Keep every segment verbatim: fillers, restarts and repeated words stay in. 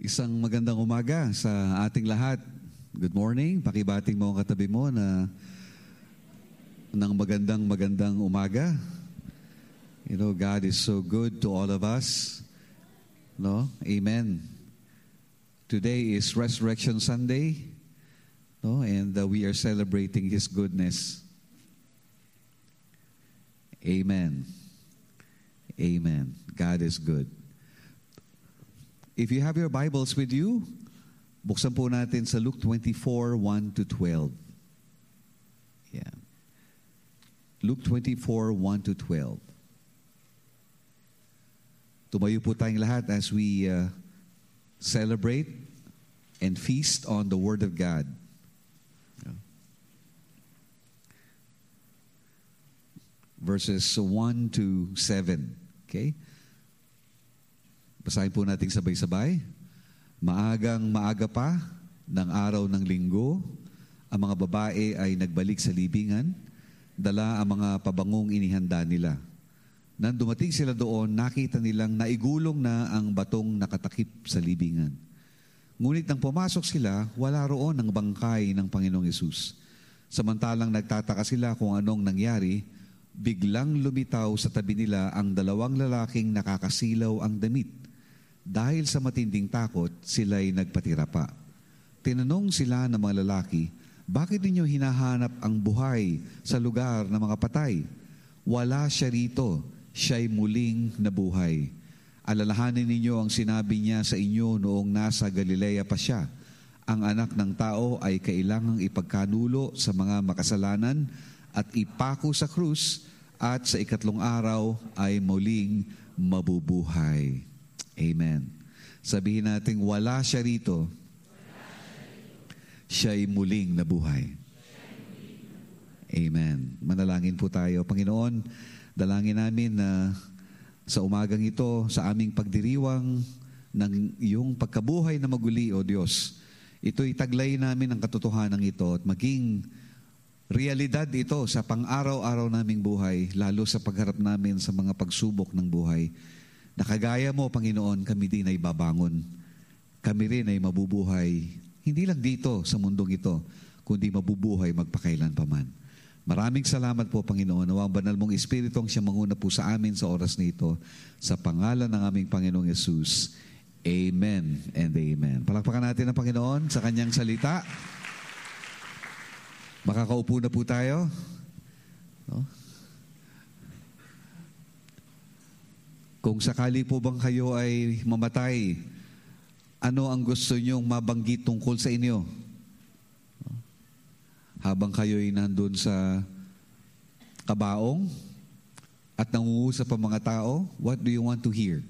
Isang magandang umaga sa ating lahat. Good morning. Pakibating mo ang katabi mo na ng magandang magandang umaga. You know, God is so good to all of us. No? Amen. Today is Resurrection Sunday. No? And uh, we are celebrating His goodness. Amen. Amen. God is good. If you have your Bibles with you, buksan po natin sa Luke twenty-four, one to twelve. Yeah. Luke twenty-four, one to twelve. Tumayo po tayong lahat as we uh, celebrate and feast on the Word of God. Yeah. Verses one to seven. Okay? Basahin po natin sabay-sabay. Maagang maaga pa ng araw ng linggo, ang mga babae ay nagbalik sa libingan, dala ang mga pabangong inihanda nila. Nang dumating sila doon, nakita nilang naigulong na ang batong nakatakip sa libingan. Ngunit nang pumasok sila, wala roon ang bangkay ng Panginoong Hesus. Samantalang nagtataka sila kung anong nangyari, biglang lumitaw sa tabi nila ang dalawang lalaking nakakasilaw ang damit. Dahil sa matinding takot, sila'y nagpatira pa. Tinanong sila ng mga lalaki, bakit ninyo hinahanap ang buhay sa lugar ng mga patay? Wala siya rito, siya'y muling nabuhay. Alalahanin ninyo ang sinabi niya sa inyo noong nasa Galilea pa siya. Ang anak ng tao ay kailangang ipagkanulo sa mga makasalanan at ipako sa krus at sa ikatlong araw ay muling mabubuhay. Amen. Sabihin natin, wala siya rito. Siya'y muling nabuhay. Amen. Manalangin po tayo. Panginoon, dalangin namin na sa umagang ito, sa aming pagdiriwang ng iyong pagkabuhay na maguli, O Diyos, ito'y taglay namin ang katotohanan ito at maging realidad ito sa pang-araw-araw naming buhay, lalo sa pagharap namin sa mga pagsubok ng buhay. Nakagaya mo, Panginoon, kami din ay babangon. Kami rin ay mabubuhay, hindi lang dito sa mundong ito, kundi mabubuhay magpakailan pa man. Maraming salamat po, Panginoon, na ang banal mong Espiritu ang siyang manguna po sa amin sa oras na ito, sa pangalan ng aming Panginoong Yesus. Amen and amen. Palakpakan natin ang Panginoon sa kanyang salita. Makakaupo na po tayo. No? Kung sakali po bang kayo ay mamatay, ano ang gusto nyong mabanggit tungkol sa inyo? Habang kayo'y nandun sa kabaong at nangungusap ang mga tao, what do you want to hear?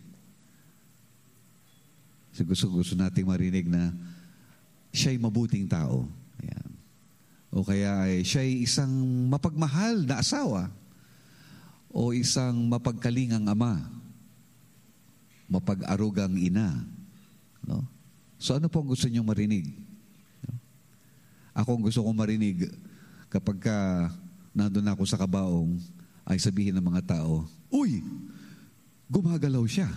So gusto-gusto nating marinig na siya'y mabuting tao. Ayan. O kaya ay siya'y isang mapagmahal na asawa o isang mapagkalingang ama, mapag-arugang ina. No? So ano po ang gusto niyong marinig? No? Ako ang gusto kong marinig kapag ka nandun ako sa kabaong ay sabihin ng mga tao, uy, gumagalaw siya.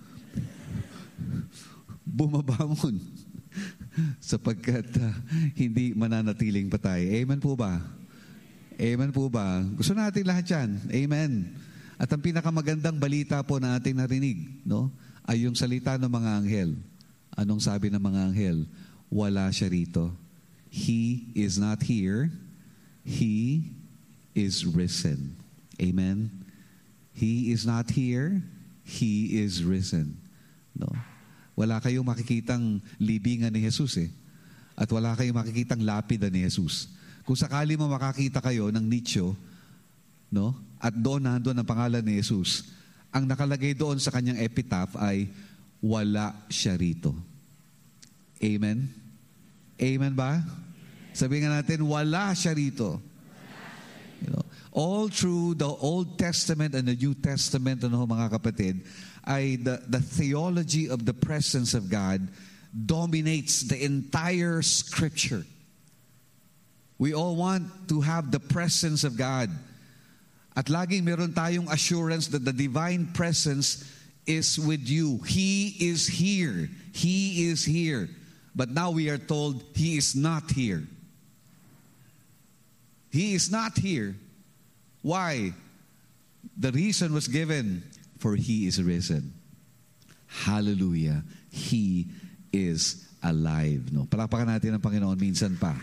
Bumabangon. Sapagkat uh, hindi mananatiling patay. Amen po ba? Amen po ba? Gusto natin lahat yan. Amen. At ang pinakamagandang balita po na ating narinig, no, ay yung salita ng mga anghel. Anong sabi ng mga anghel? Wala siya rito. He is not here. He is risen. Amen? He is not here. He is risen. No? Wala kayong makikitang libingan ni Jesus eh. At wala kayong makikitang lapida ni Jesus. Kung sakali mo makakita kayo ng nicho, no? At doon nandun ang pangalan ni Jesus, ang nakalagay doon sa kanyang epitaph ay, wala siya rito. Amen? Amen ba? Sabihin nga natin, wala siya rito. You know, all through the Old Testament and the New Testament, ano, mga kapatid, ay the, the theology of the presence of God dominates the entire Scripture. We all want to have the presence of God. At laging meron tayong assurance that the divine presence is with you. He is here. He is here. But now we are told He is not here. He is not here. Why? The reason was given, for He is risen. Hallelujah. He is alive. No? Palakpakan natin ang Panginoon minsan pa.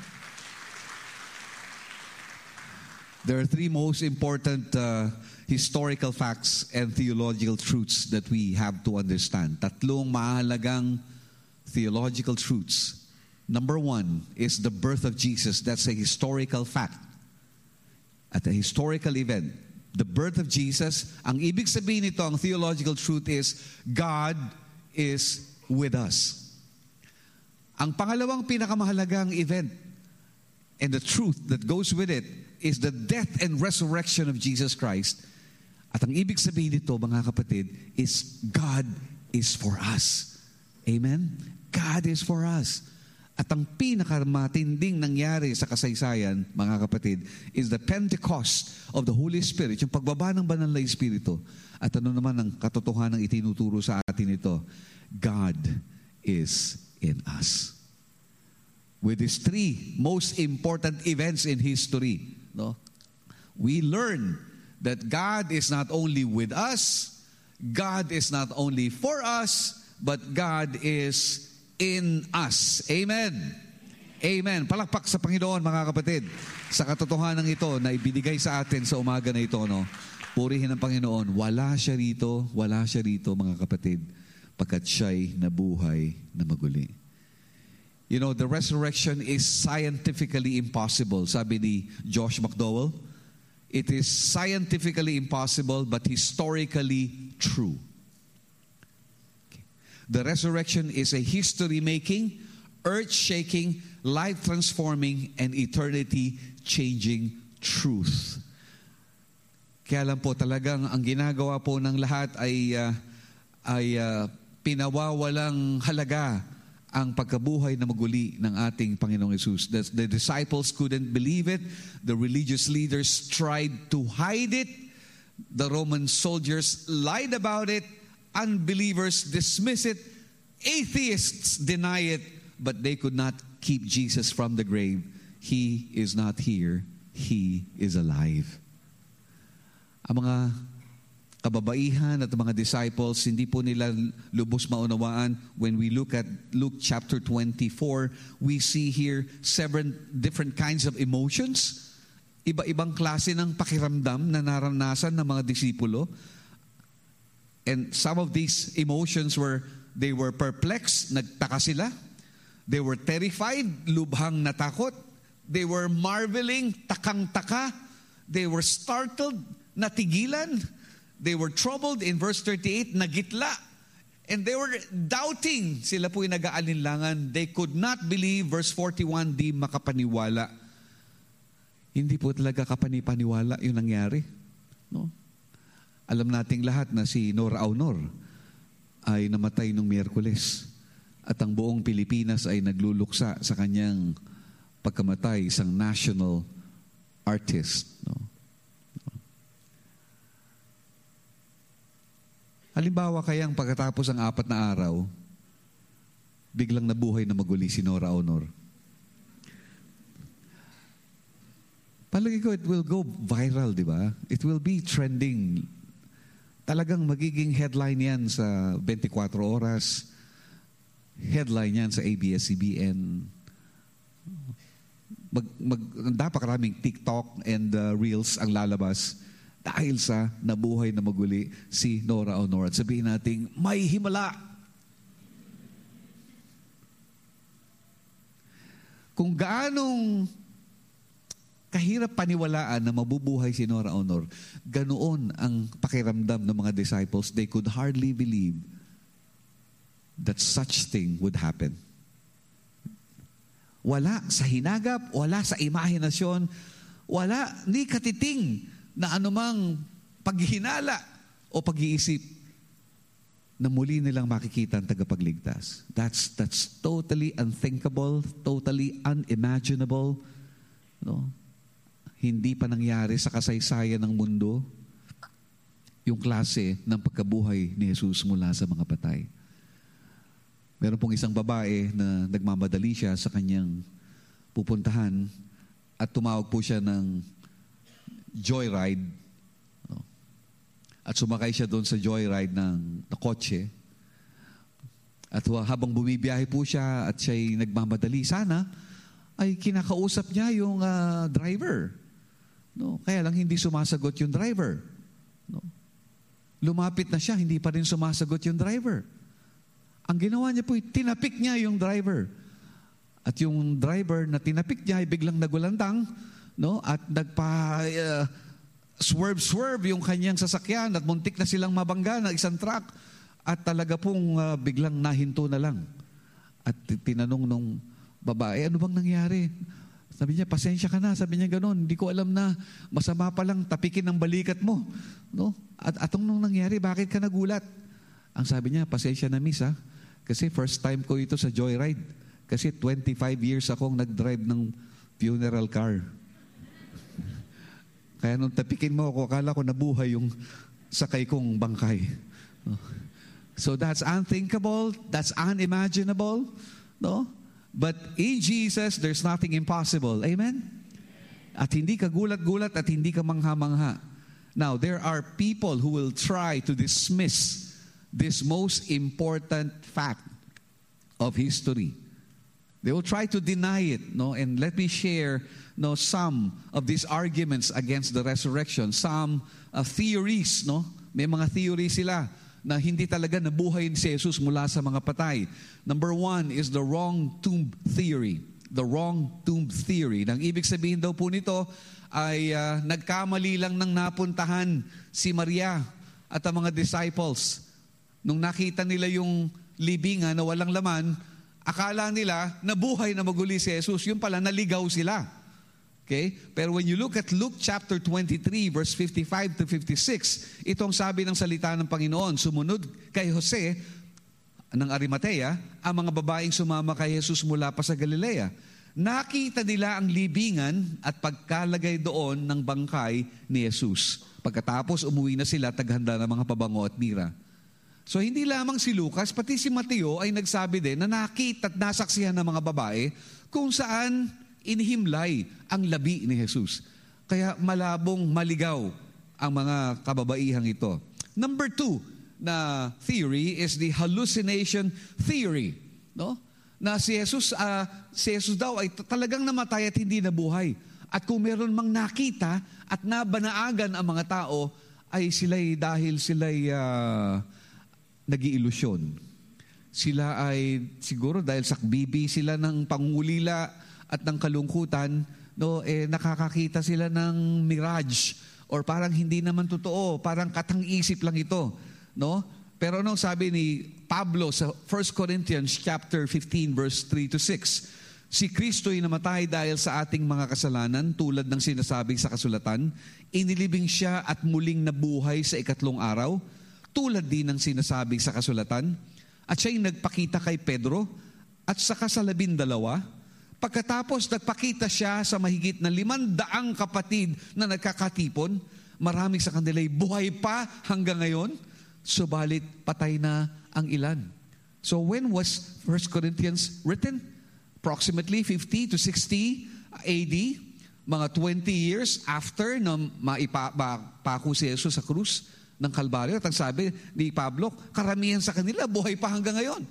There are three most important uh, historical facts and theological truths that we have to understand. Tatlong mahalagang theological truths. Number one is the birth of Jesus. That's a historical fact. At a historical event. The birth of Jesus, ang ibig sabihin nito, ang theological truth is, God is with us. Ang pangalawang pinakamahalagang event and the truth that goes with it is the death and resurrection of Jesus Christ. At ang ibig sabihin nito, mga kapatid, is God is for us. Amen? God is for us. At ang pinakamatinding nangyari sa kasaysayan, mga kapatid, is the Pentecost of the Holy Spirit, yung pagbaba ng banal na Espiritu. At ano naman ang katotohanan ng itinuturo sa atin ito? God is in us. With these three most important events in history, no, we learn that God is not only with us, God is not only for us, but God is in us. Amen. Amen. Palakpak sa Panginoon, mga kapatid, sa katotohanan ito na ibinigay sa atin sa umaga na ito, no? Purihin ang Panginoon. Wala siya rito, wala siya rito, mga kapatid, pagkat siya'y nabuhay na maguli. You know, the resurrection is scientifically impossible. Sabi ni Josh McDowell, it is scientifically impossible but historically true. The resurrection is a history-making, earth-shaking, life-transforming, and eternity-changing truth. Kaya lang po talagang ang ginagawa po ng lahat ay, uh, ay uh, pinawawalang halaga ang pagkabuhay na maguli ng ating Panginoong Hesus. The, the disciples couldn't believe it. The religious leaders tried to hide it. The Roman soldiers lied about it. Unbelievers dismiss it. Atheists deny it. But they could not keep Jesus from the grave. He is not here. He is alive. Ang mga kababaihan at mga disciples, hindi po nila lubos maunawaan. When we look at Luke chapter twenty-four, we see here seven different kinds of emotions. Iba-ibang klase ng pakiramdam na naranasan ng mga disipulo. And some of these emotions were, they were perplexed, nagtaka sila. They were terrified, lubhang natakot. They were marveling, takang-taka. They were startled, natigilan. They were troubled in verse thirty-eight, nagitla. And they were doubting. Sila po'y nag-aalinlangan. They could not believe. Verse forty-one, di makapaniwala. Hindi po talaga kapanipaniwala yung nangyari. No? Alam nating lahat na si Nora Aunor ay namatay nung Miyerkules. At ang buong Pilipinas ay nagluluksa sa kanyang pagkamatay, isang national artist. No? Halimbawa kayang pagkatapos ang apat na araw, biglang nabuhay na maguli si Nora Aunor. Palagi ko, it will go viral, di ba? It will be trending. Talagang magiging headline yan sa twenty-four oras. Headline yan sa A B S C B N. Mag, mag, dapat karaming TikTok and uh, Reels ang lalabas dahil sa nabuhay na maguli si Nora Aunor. At sabihin natin, may himala. Kung gaanong kahirap paniwalaan na mabubuhay si Nora Aunor, ganoon ang pakiramdam ng mga disciples. They could hardly believe that such thing would happen. Wala sa hinagap, wala sa imahinasyon, wala ni katiting na anumang paghinala o pag-iisip na muli nilang makikita ang tagapagligtas. That's, that's totally unthinkable, totally unimaginable. No? Hindi pa nangyari sa kasaysayan ng mundo. yung klase ng pagkabuhay ni Jesus mula sa mga patay. Meron pong isang babae na nagmamadali siya sa kanyang pupuntahan at tumawag po siya ng joyride. At sumakay siya doon sa joyride ng na kotse. At habang bumibiyahe po siya at siya'y nagmamadali, sana ay kinakausap niya yung uh, driver. No? Kaya lang hindi sumasagot yung driver. No? Lumapit na siya, hindi pa rin sumasagot yung driver. Ang ginawa niya po, tinapik niya yung driver. At yung driver na tinapik niya ay biglang nagulantang, no? At nagpa uh, swerve-swerve yung kanyang sasakyan at muntik na silang mabangga ng isang truck. At talaga pong uh, biglang nahinto na lang. At tinanong nung babae, ano bang nangyari? Sabi niya, pasensya ka na. Sabi niya gano'n, hindi ko alam na masama pa lang tapikin ang balikat mo. No? At atong nung nangyari, bakit ka nagulat? Ang sabi niya, pasensya na miss ha. Kasi first time ko ito sa joyride. Kasi twenty-five years akong nag-drive ng funeral car. Kaya nung tapikin mo ako, akala ko nabuhay yung sakay kong bangkay. So that's unthinkable, that's unimaginable, no? But in Jesus, there's nothing impossible. Amen? At hindi ka gulat-gulat at hindi ka mangha-mangha. Now, there are people who will try to dismiss this most important fact of history. They will try to deny it, no? And let me share, no, some of these arguments against the resurrection, some uh, theories, no? May mga theories sila na hindi talaga nabuhay si Jesus mula sa mga patay. Number one is the wrong tomb theory. The wrong tomb theory. Nang ibig sabihin daw po nito ay uh, nagkamali lang ng napuntahan si Maria at ang mga disciples. Nung nakita nila yung libingan na walang laman, akala nila nabuhay na maguli si Jesus. Yung pala, naligaw sila. Okay? Pero when you look at Luke chapter twenty-three, verse fifty-five to fifty-six, itong sabi ng salita ng Panginoon, sumunod kay Jose ng Arimatea, ang mga babaeng sumama kay Jesus mula pa sa Galilea. Nakita nila ang libingan at pagkalagay doon ng bangkay ni Jesus. Pagkatapos, umuwi na sila, taghanda ng mga pabango at mira. So hindi lamang si Lucas, pati si Mateo ay nagsabi din na nakita at nasaksihan ng mga babae kung saan inihimlay ang labi ni Jesus. Kaya malabong maligaw ang mga kababaihang ito. Number two na theory is the hallucination theory. No? Na si Jesus, uh, si Jesus daw ay talagang namatay at hindi nabuhay. At kung meron mang nakita at nabanaagan ang mga tao, ay sila'y dahil sila'y uh, nag-iilusyon. Sila ay siguro dahil sakbibi sila ng pangulila at ng kalungkutan, no, eh, nakakakita sila ng mirage or parang hindi naman totoo, parang katang-isip lang ito. No? Pero anong sabi ni Pablo sa First Corinthians chapter fifteen verse three to six, si Kristo'y namatay dahil sa ating mga kasalanan tulad ng sinasabi sa kasulatan, inilibing siya at muling nabuhay sa ikatlong araw, tulad din ng sinasabi sa kasulatan, at siya'y nagpakita kay Pedro at saka sa labindalawa. Pagkatapos nagpakita siya sa mahigit na limandaang kapatid na nagkakatipon, marami sa kanila'y buhay pa hanggang ngayon, subalit patay na ang ilan. So when was First Corinthians written? Approximately fifty to sixty A D, mga twenty years after na maipako si Jesus sa krus ng Kalbaryo. At ang sabi ni Pablo, karamihan sa kanila buhay pa hanggang ngayon.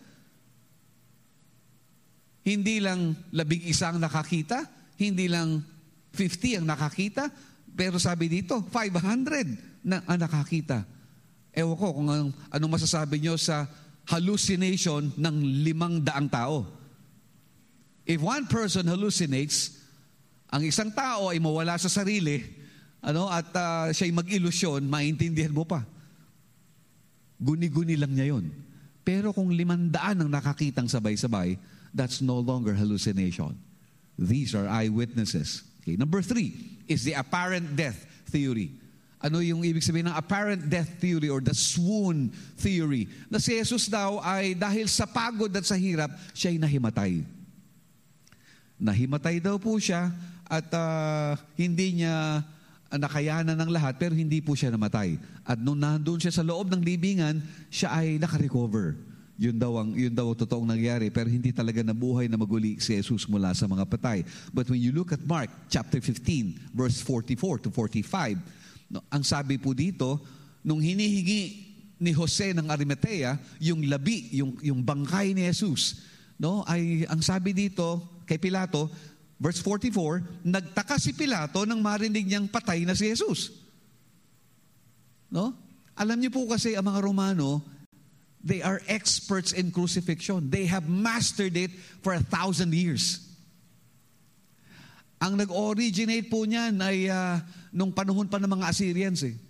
Hindi lang labing isang nakakita, hindi lang fifty ang nakakita, pero sabi dito, five hundred na ang nakakita. Ewan ko kung anong, anong masasabi nyo sa hallucination ng limang daang tao. If one person hallucinates, ang isang tao ay mawala sa sarili, ano, at uh, siya'y mag-ilusyon, maintindihan mo pa. Guni-guni lang niya yun. Pero kung limandaan ang nakakitang sabay-sabay, that's no longer hallucination. These are eyewitnesses. Okay. Number three is the apparent death theory. Ano yung ibig sabihin ng apparent death theory or the swoon theory? Na si Jesus daw ay dahil sa pagod at sa hirap, siya'y nahimatay. Nahimatay daw po siya at uh, hindi niya nakayanan ng lahat, pero hindi po siya namatay. At nung nandun siya sa loob ng libingan, siya ay nakarecover. Yun daw ang yun daw ang totoong nangyari, pero hindi talaga nabuhay na maguli si Jesus mula sa mga patay. But when you look at Mark chapter fifteen, verse forty-four to forty-five, no, ang sabi po dito, nung hinihingi ni Jose ng Arimatea, yung labi, yung yung bangkay ni Jesus, no, ay ang sabi dito kay Pilato, verse forty-four, nagtaka si Pilato nang marinig niyang patay na si Jesus. No? Alam niyo po kasi ang mga Romano, they are experts in crucifixion. They have mastered it for a thousand years. Ang nag-originate po niyan ay uh, nung panahon pa ng mga Assyrians eh.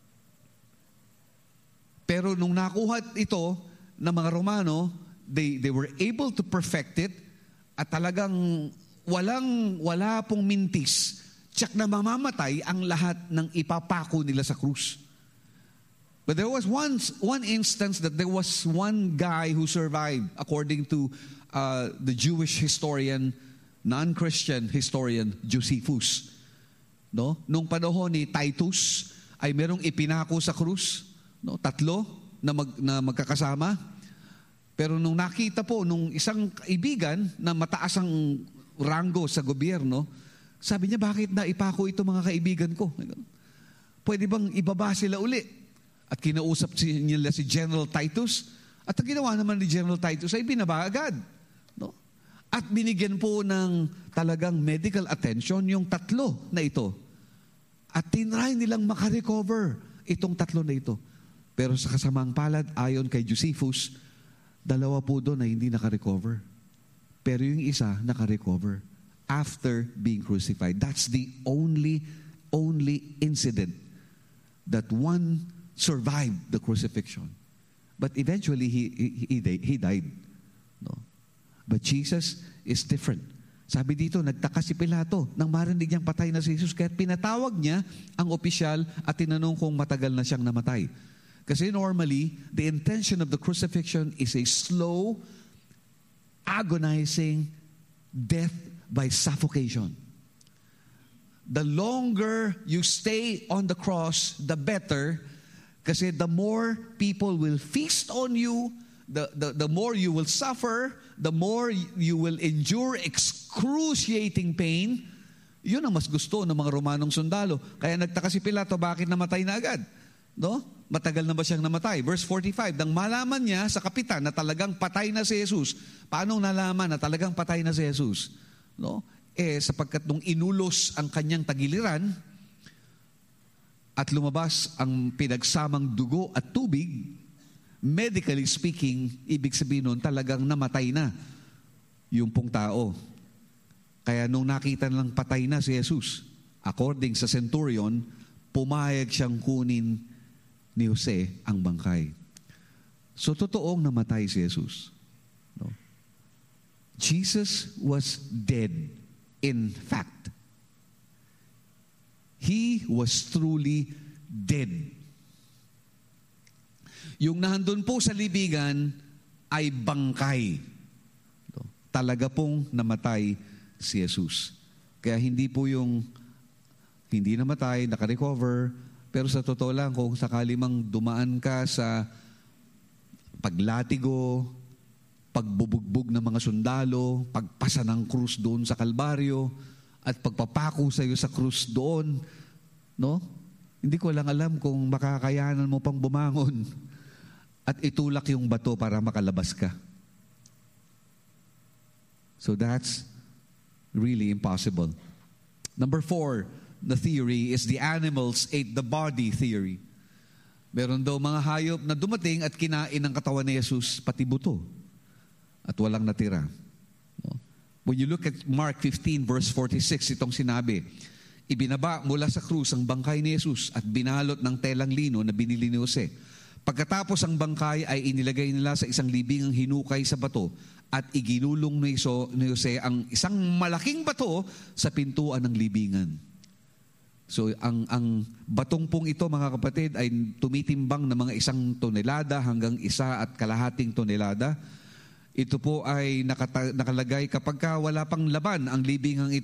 Pero nung nakuha ito ng mga Romano, they, they were able to perfect it at talagang walang, wala pong mintis, tsak na mamamatay ang lahat ng ipapako nila sa krus. But there was one, one instance that there was one guy who survived, according to uh, the Jewish historian, non-Christian historian, Josephus. No? Nung panahon ni Titus, ay merong ipinako sa krus, no? Tatlo na, mag, na magkakasama. Pero nung nakita po, nung isang kaibigan na mataas ang ranggo sa gobyerno, sabi niya, bakit na ipako ito mga kaibigan ko? Pwede bang ibaba sila uli? At kinausap niya si General Titus, at ang ginawa naman ni General Titus ay binaba agad. No? At binigyan po ng talagang medical attention yung tatlo na ito. At tinry nilang makarecover itong tatlo na ito. Pero sa kasamaang palad, ayon kay Josephus, dalawa po doon na hindi nakarecover. Pero yung isa, naka-recover after being crucified. That's the only, only incident that one survived the crucifixion. But eventually, he, he, he died. No? But Jesus is different. Sabi dito, nagtaka si Pilato nang marinig niyang patay na si Jesus. Kaya pinatawag niya ang opisyal at tinanong kung matagal na siyang namatay. Kasi normally, the intention of the crucifixion is a slow, agonizing death by suffocation. The longer you stay on the cross, the better, kasi the more people will feast on you, the, the, the more you will suffer, the more you will endure excruciating pain. Yun ang mas gusto ng mga Romanong sundalo. Kaya nagtaka si Pilato, bakit namatay na agad? No? Matagal na ba siyang namatay? Verse forty-five, nang malaman niya sa kapitan na talagang patay na si Jesus. Paano nalaman na talagang patay na si Jesus? No? Eh, sapagkat nung inulos ang kanyang tagiliran at lumabas ang pinagsamang dugo at tubig, medically speaking, ibig sabihin nun, talagang namatay na yung pong tao. Kaya nung nakita nilang patay na si Jesus, according sa centurion, pumayag siyang kunin ni Jose ang bangkay. So, totoong namatay si Jesus. No? Jesus was dead in fact. He was truly dead. Yung nahandun po sa libingan ay bangkay. No? Talaga pong namatay si Jesus. Kaya hindi po yung hindi namatay, nakarecover. Pero sa totoo lang, kung sakali mang dumaan ka sa paglatigo, pagbubugbog ng mga sundalo, pagpasa ng krus doon sa Kalbaryo, at pagpapako sa iyo sa krus doon, no? Hindi ko lang alam kung makakayanan mo pang bumangon at itulak yung bato para makalabas ka. So that's really impossible. Number four, the theory is the animals ate the body theory. Meron daw mga hayop na dumating at kinain ang katawan ni Jesus, pati buto. At walang natira. No? When you look at Mark fifteen verse forty-six, itong sinabi, ibinaba mula sa krus ang bangkay ni Jesus at binalot ng telang lino na binili ni Jose. Pagkatapos ang bangkay ay inilagay nila sa isang libingang hinukay sa bato at iginulong ni Jose ang isang malaking bato sa pintuan ng libingan. So, ang, ang batong pong ito, mga kapatid, ay tumitimbang na mga isang tonelada hanggang isa at kalahating tonelada. Ito po ay nakata, nakalagay kapag ka wala pang laban ang libingang ito,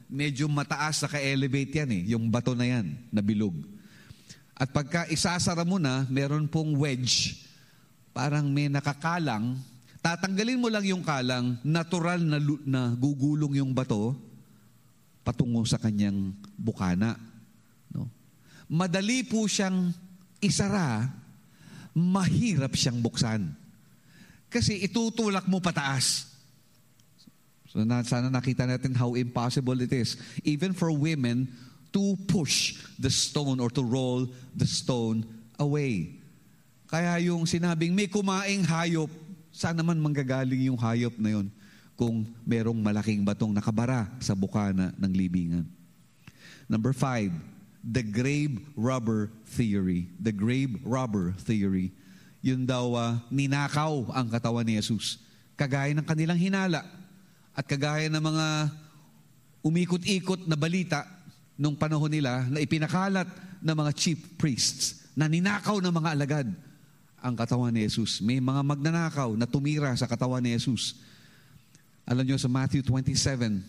medyo mataas na ka-elevate yan eh, yung bato na yan, na bilog. At pagka isasara mo na, meron pong wedge, parang may nakakalang, tatanggalin mo lang yung kalang, natural na, na gugulong yung bato, patungo sa kanyang bukana. No? Madali po siyang isara, mahirap siyang buksan. Kasi itutulak mo pataas. So na, sana nakita natin how impossible it is, even for women, to push the stone or to roll the stone away. Kaya yung sinabing may kumaing hayop, saan naman manggagaling yung hayop na yun kung merong malaking batong nakabara sa bukana ng libingan. Number five, the grave robber theory. The grave robber theory. Yun daw, uh, ninakaw ang katawan ni Jesus. Kagaya ng kanilang hinala at kagaya ng mga umikot-ikot na balita nung panahon nila na ipinakalat ng mga chief priests na ninakaw ng mga alagad ang katawan ni Jesus. May mga magnanakaw na tumira sa katawan ni Jesus. Alam nyo sa Matthew twenty-seven,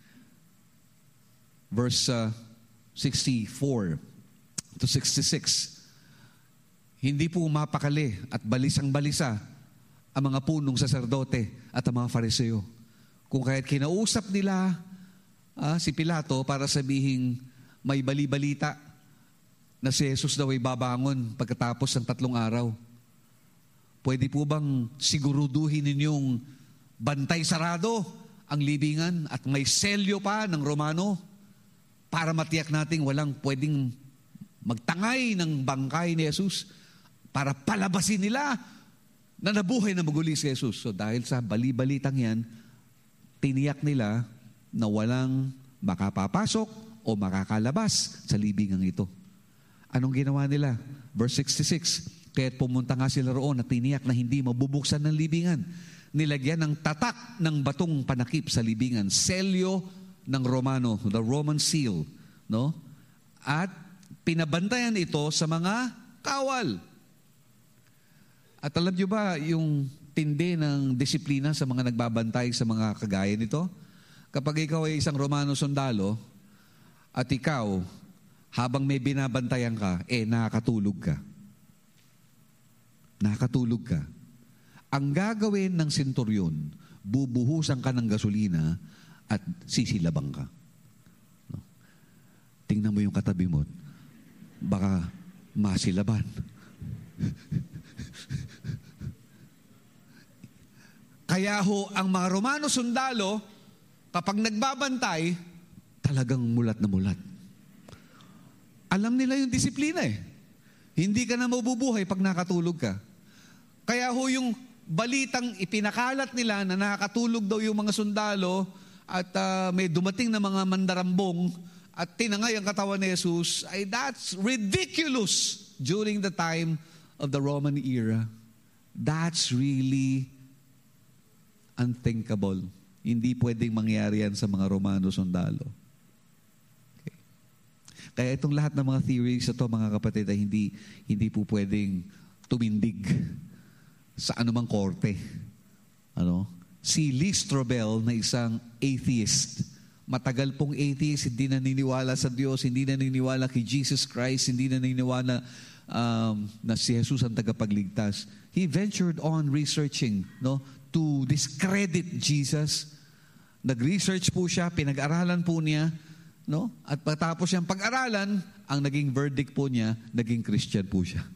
verse uh, sixty-four to sixty-six, hindi po mapakali at balisang-balisa ang mga punong saserdote at ang mga fariseo. Kung kaya't kinausap nila ah, si Pilato para sabihin may bali-balita na si Jesus daw ay babangon pagkatapos ng tatlong araw. Pwede po bang siguruduhin ninyong bantay sarado ang libingan at may selyo pa ng Romano para matiyak nating walang pwedeng magtangay ng bangkay ni Jesus para palabasin nila na nabuhay na maguli si Jesus. So dahil sa bali-balitang yan, tiniyak nila na walang makapapasok o makakalabas sa libingang ito. Anong ginawa nila? Verse sixty-six, kaya't pumunta nga sila roon at tiniyak na hindi mabubuksan ng libingan. Nilagyan ng tatak ng batong panakip sa libingan, selyo ng Romano, the Roman seal, no? At pinabantayan ito sa mga kawal. At alam nyo ba yung tindi ng disiplina sa mga nagbabantay sa mga kagaya nito? Kapag ikaw ay isang Romano sundalo at ikaw, habang may binabantayan ka, eh nakakatulog ka. Nakakatulog ka. Ang gagawin ng senturyon, bubuhusan ka ng gasolina at sisilabang ka. No? Tingnan mo yung katabi mo, baka masilaban. Kaya ho, ang mga Romano sundalo, kapag nagbabantay, talagang mulat na mulat. Alam nila yung disiplina eh. Hindi ka na mabubuhay pag nakatulog ka. Kaya ho yung balitang ipinakalat nila na nakatulog daw yung mga sundalo at uh, may dumating na mga mandarambong at tinangay ang katawan ni Jesus, ay that's ridiculous during the time of the Roman era. That's really unthinkable. Hindi pwedeng mangyari yan sa mga Romano sundalo. Okay. Kaya itong lahat ng mga theories ito, mga kapatid, ay hindi, hindi po pwedeng tumindig sa anumang korte. Ano? Si Lee Strobel na isang atheist, matagal pong atheist, hindi naniniwala sa Diyos, hindi naniniwala kay Jesus Christ, hindi naniniwala um, na si Jesus ang tagapagligtas. He ventured on researching, no, to discredit Jesus. Nag-research po siya, pinag-aralan po niya, no? At patapos siyang pag-aralan, ang naging verdict po niya, naging Christian po siya.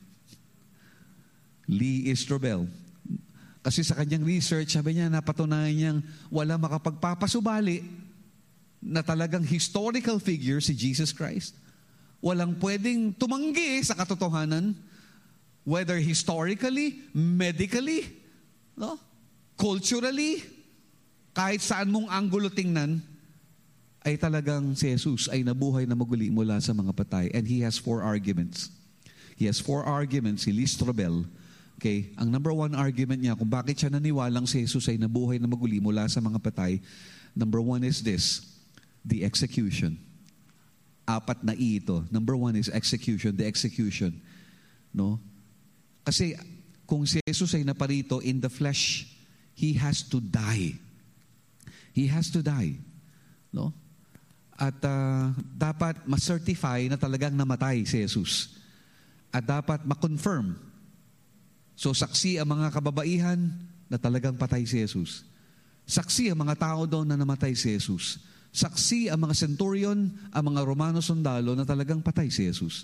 Lee Strobel. Kasi sa kanyang research, sabi niya, napatunayan niyang wala makapagpapasubali na talagang historical figure si Jesus Christ. Walang pwedeng tumanggi sa katotohanan, whether historically, medically, no? Culturally, kahit saan mong anggulo tingnan, ay talagang si Jesus ay nabuhay na maguli mula sa mga patay. And he has four arguments. He has four arguments, si Lee Strobel. Okay, ang number one argument niya kung bakit siya naniwalang si Jesus ay nabuhay na maguli mula sa mga patay, number one is this, the execution. Apat na I ito. Number one is execution, the execution. No? Kasi kung si Jesus ay naparito in the flesh, He has to die. He has to die. No? At uh, dapat ma-certify na talagang namatay si Jesus. At dapat ma-confirm. So saksi ang mga kababaihan na talagang patay si Jesus. Saksi ang mga tao doon na namatay si Jesus. Saksi ang mga centurion, ang mga Romano sundalo na talagang patay si Jesus.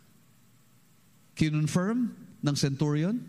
Kinonfirm ng centurion,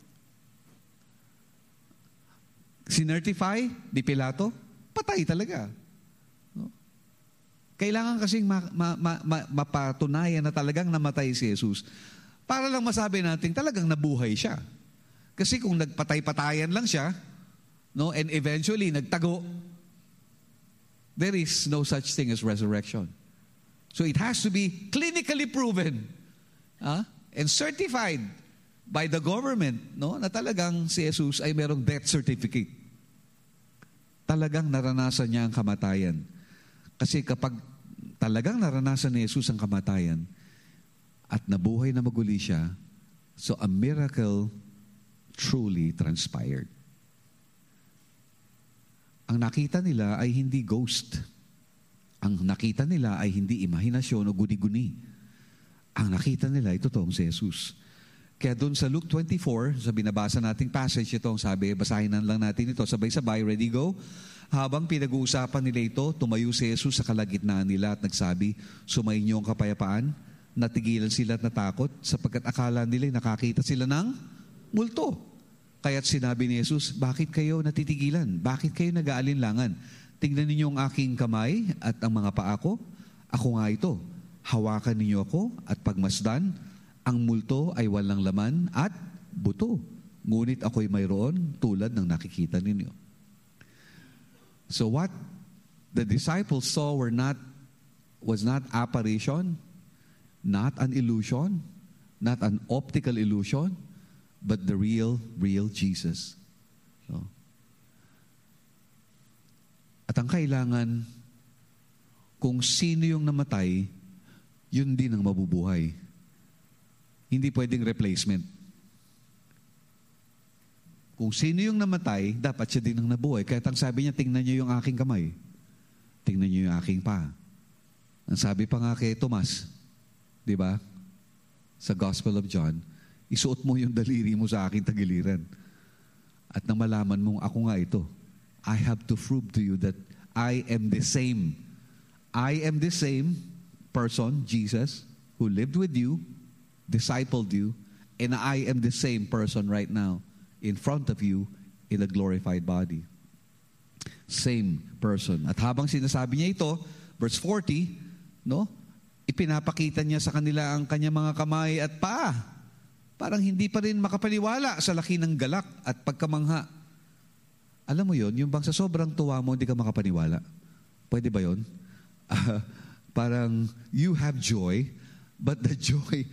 sinertify ni Pilato, patay talaga. No? Kailangan kasing ma- ma- ma- ma- mapatunayan na talagang namatay si Jesus para lang masabi natin talagang nabuhay siya. Kasi kung nagpatay-patayan lang siya, no, and eventually nagtago, there is no such thing as resurrection. So it has to be clinically proven, huh? And certified by the government, no, na talagang si Jesus ay merong death certificate. Talagang naranasan niya ang kamatayan. Kasi kapag talagang naranasan ni Jesus ang kamatayan at nabuhay na maguli siya, so a miracle truly transpired. Ang nakita nila ay hindi ghost. Ang nakita nila ay hindi imahinasyon o guni-guni. Ang nakita nila ay totoong si Jesus. Kaya doon sa Luke twenty-four, sa binabasa nating passage ito, sabi, basahin lang natin ito, sabay-sabay, ready, go? Habang pinag-uusapan nila ito, tumayo si Jesus sa kalagitnaan nila at nagsabi, sumainyo ang kapayapaan. Natigilan sila at natakot sapagkat akala nila nakakita sila ng multo. Kaya't sinabi ni Jesus, bakit kayo natitigilan? Bakit kayo nag-aalinlangan? Tingnan ninyo ang aking kamay at ang mga paa ko. Ako nga ito. Hawakan ninyo ako at pagmasdan, ang multo ay walang laman at buto. Ngunit ako'y mayroon tulad ng nakikita ninyo. So what the disciples saw were not, was not apparition, not an illusion, not an optical illusion, but the real, real Jesus. So, at ang kailangan, kung sino yung namatay, yun din ang mabubuhay. Hindi pwedeng replacement. Kung sino yung namatay, dapat siya din ang nabuhay. Kaya ang sabi niya, tingnan niyo yung aking kamay. Tingnan niyo yung aking paa. Ang sabi pa nga kay Tomas, di ba? Sa Gospel of John, isuot mo yung daliri mo sa aking tagiliran. At nang malaman mong ako nga ito, I have to prove to you that I am the same. I am the same person, Jesus, who lived with you, discipled you, and I am the same person right now in front of you in a glorified body. Same person. At habang sinasabi niya ito, verse forty, no, ipinapakita niya sa kanila ang kanyang mga kamay at paa. Parang hindi pa rin makapaniwala sa laki ng galak at pagkamangha. Alam mo yon, yung bang sa sobrang tuwa mo, hindi ka makapaniwala. Pwede ba yon? Uh, parang you have joy, but the joy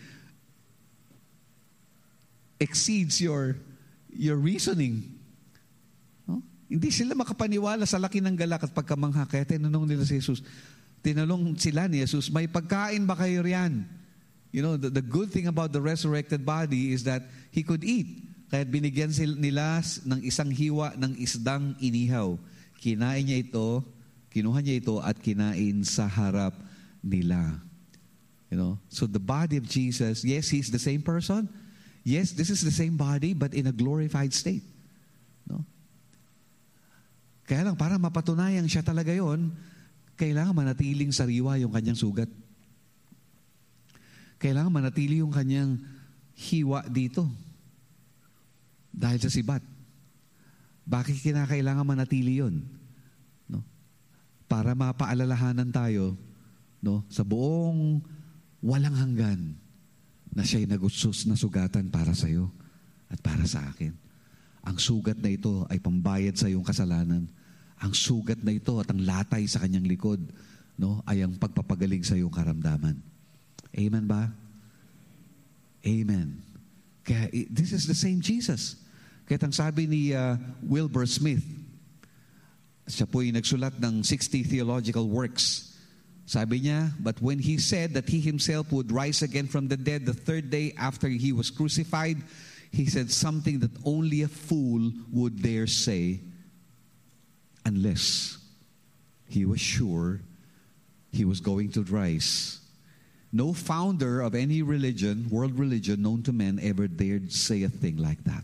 exceeds your your reasoning. No? Hindi sila makapaniwala sa laki ng galak at pagkamangha. Kaya tinanong nila si Jesus, tinanong sila ni Jesus, may pagkain ba kayo riyan? You know, the, the good thing about the resurrected body is that He could eat. Kaya binigyan sila nila ng isang hiwa ng isdang inihaw. Kinain niya ito, kinuha niya ito at kinain sa harap nila. You know, so the body of Jesus, yes, He's the same person. Yes, this is the same body, but in a glorified state. No? Kaya lang, para mapatunayan siya talaga yon, kailangan manatiling sariwa yung kanyang sugat. Kailangan manatili yung kanyang hiwa dito. Dahil sa sibat. Bakit kinakailangan manatili yon? No? Para mapaalalahanan tayo, no, sa buong walang hanggan na siya'y nagutsos na sugatan para sa iyo at para sa akin. Ang sugat na ito ay pambayad sa iyong kasalanan. Ang sugat na ito at ang latay sa kanyang likod, no, ay ang pagpapagaling sa iyong karamdaman. Amen ba? Amen. Kaya this is the same Jesus. Kaya ang sabi ni uh, Wilbur Smith, siya po'y nagsulat ng sixty theological works. Sabi niya, but when He said that He Himself would rise again from the dead the third day after He was crucified, He said something that only a fool would dare say unless he was sure he was going to rise. No founder of any religion, world religion known to men ever dared say a thing like that.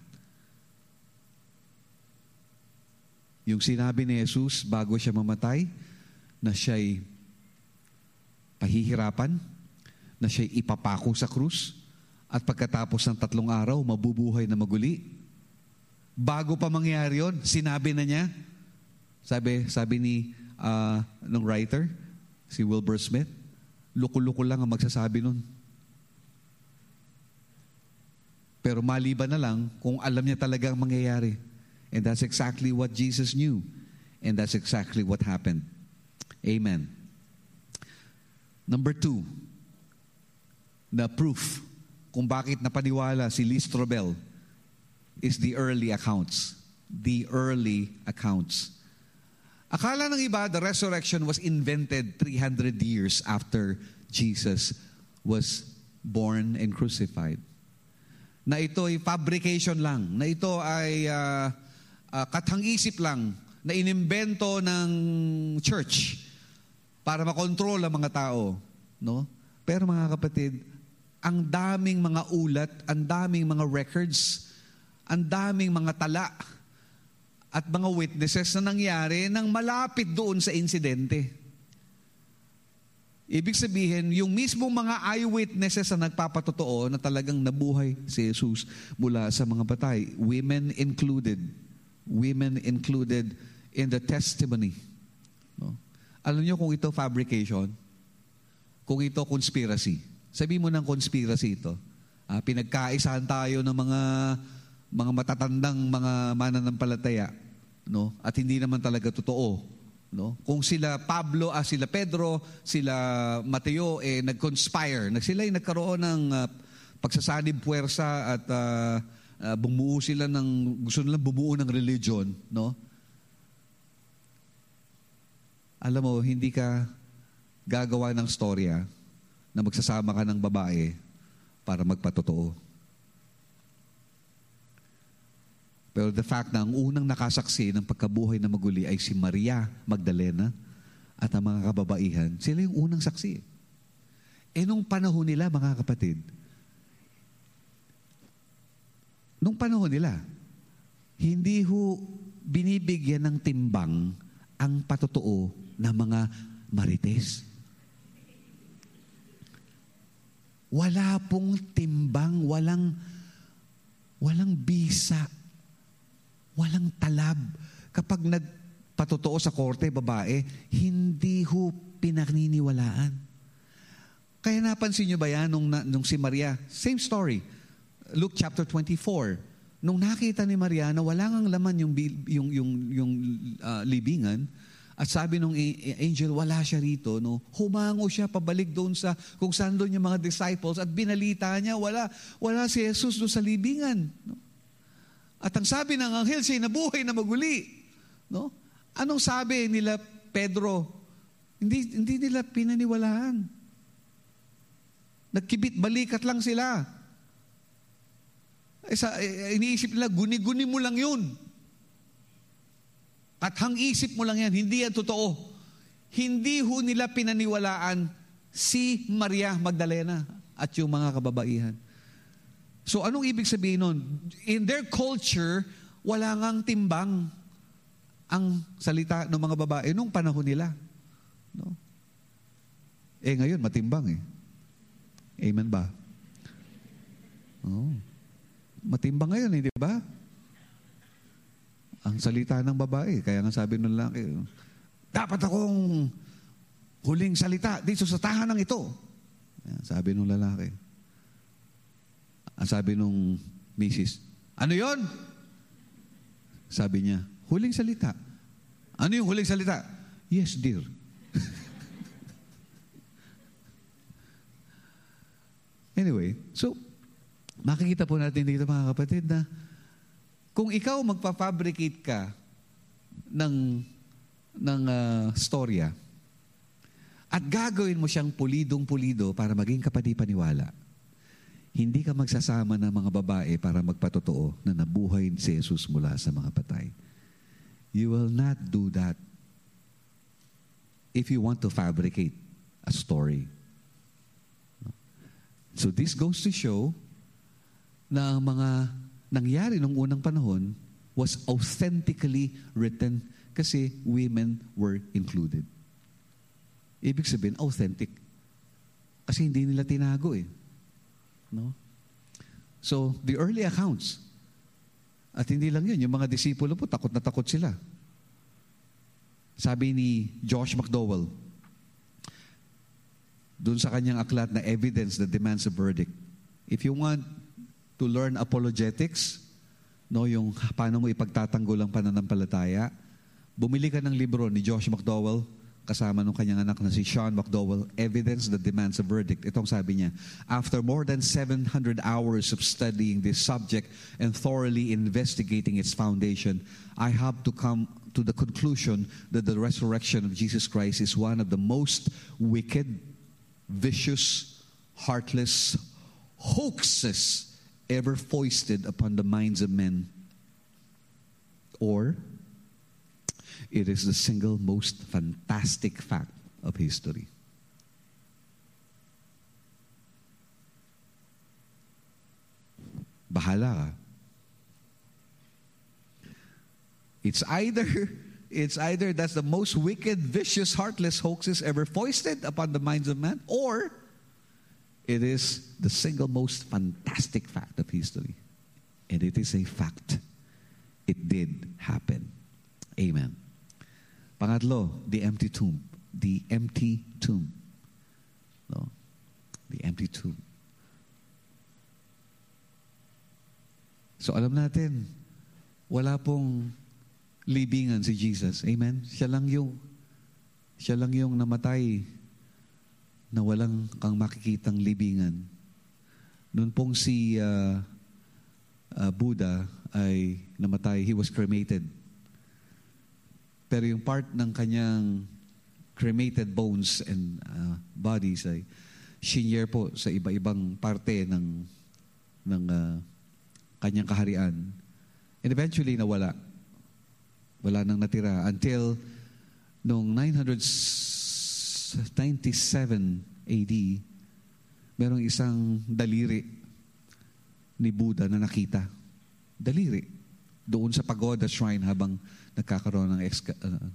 Yung sinabi ni Jesus bago siya mamatay, na siya'y pahihirapan, na siya'y ipapako sa krus, at pagkatapos ng tatlong araw, mabubuhay na maguli. Bago pa mangyari yun, sinabi na niya, sabi, sabi ni uh, ng writer, si Wilbur Smith, luko-luko lang ang magsasabi nun. Pero maliban na lang kung alam niya talaga ang mangyayari. And that's exactly what Jesus knew. And that's exactly what happened. Amen. Number two, the proof kung bakit napaniwala si Lee Strobel is the early accounts. The early accounts. Akala ng iba, the resurrection was invented three hundred years after Jesus was born and crucified. Na ito ay fabrication lang. Na ito ay uh, uh, kathang-isip lang na inimbento ng church para makontrol ang mga tao. No? Pero mga kapatid, ang daming mga ulat, ang daming mga records, ang daming mga tala at mga witnesses na nangyari nang malapit doon sa insidente. Ibig sabihin, yung mismong mga eyewitnesses na nagpapatotoo na talagang nabuhay si Jesus mula sa mga patay. Women included. Women included in the testimony. No? Alam niyo kung ito fabrication, kung ito conspiracy. Sabi mo ng conspiracy ito. Ah, pinagkaisahan tayo ng mga mga matatandang mga mananampalataya, no? At hindi naman talaga totoo, no? Kung sila Pablo, ah, sila Pedro, sila Mateo eh nag-conspire, nag sila ay nagkaroon ng uh, pagsasanib puwersa at uh, uh, bumuo sila ng gusto nilang bumuo ng religion, no? Alam mo, hindi ka gagawa ng storya na magsasama ka ng babae para magpatotoo. Pero the fact na ang unang nakasaksi ng pagkabuhay na maguli ay si Maria Magdalena at ang mga kababaihan, sila yung unang saksi. E nung panahon nila, mga kapatid, nung panahon nila, hindi ho binibigyan ng timbang ang patotoo ng mga marites. Wala pong timbang, walang walang bisa, walang talab. Kapag nagpatotoo sa korte, babae, hindi ho pinaniniwalaan. Kaya napansin nyo ba yan nung, nung si Maria? Same story. Luke chapter twenty-four. Nung nakita ni Maria na wala ngang laman yung, yung, yung, yung uh, libingan, at sabi nung angel, wala siya rito, no? Humango siya pabalik doon sa kung saan doon yung mga disciples at binalita niya, wala, wala si Jesus doon sa libingan. No? At ang sabi ng anghel, siya nabuhay na maguli. No? Anong sabi nila Pedro? Hindi, hindi nila pinaniwalaan. Nagkibit balikat lang sila. Isa, iniisip nila, guni-guni mo lang yun. At hang-isip mo lang yan, hindi yan totoo. Hindi ho nila pinaniwalaan si Maria Magdalena at yung mga kababaihan. So anong ibig sabihin nun? In their culture, wala ngang timbang ang salita ng mga babae nung panahon nila. No? Eh ngayon, matimbang eh. Amen ba? Oh. Matimbang ngayon eh, di ba? Ang salita ng babae. Kaya nga sabi ng lalaki, dapat akong huling salita dito sa tahanang ito. Sabi ng lalaki. Ang sabi nung misis, ano yon? Sabi niya, huling salita. Ano yung huling salita? Yes, dear. Anyway, so, makikita po natin dito mga kapatid na kung ikaw magpa-fabricate ka ng, ng uh, storya at gagawin mo siyang pulidong-pulido para maging kapani-paniwala, hindi ka magsasama ng mga babae para magpatotoo na nabuhay si Jesus mula sa mga patay. You will not do that if you want to fabricate a story. So this goes to show na ang mga nangyari nung unang panahon was authentically written kasi women were included. Ibig sabihin, authentic. Kasi hindi nila tinago eh. No? So, the early accounts, at hindi lang yun, yung mga disipulo po, takot na takot sila. Sabi ni Josh McDowell, dun sa kanyang aklat na Evidence That Demands a Verdict, if you want to learn apologetics, no, yung paano mo ipagtatanggol ang pananampalataya, bumili ka ng libro ni Josh McDowell, kasama ng kanyang anak na si Sean McDowell, Evidence That Demands a Verdict. Itong sabi niya, after more than seven hundred hours of studying this subject and thoroughly investigating its foundation, I have to come to the conclusion that the resurrection of Jesus Christ is one of the most wicked, vicious, heartless hoaxes ever foisted upon the minds of men. Or, it is the single most fantastic fact of history. Bahala ka. It's either, it's either that's the most wicked, vicious, heartless hoaxes ever foisted upon the minds of man, or it is the single most fantastic fact of history. And it is a fact. It did happen. Amen. Pangatlo, the empty tomb. The empty tomb. No? The empty tomb. So alam natin, wala pong libingan si Jesus. Amen? Siya lang yung, siya lang yung namatay na walang kang makikitang libingan. Noon pong si uh, uh, Buddha ay namatay, he was cremated. Pero yung part ng kanyang cremated bones and uh, bodies ay shinyer po sa iba-ibang parte ng ng uh, kanyang kaharian. And eventually nawala. Wala nang natira until noong nine ninety-seven A D, merong isang daliri ni Buddha na nakita. Daliri. Doon sa pagoda shrine habang nagkakaroon ng exca- uh,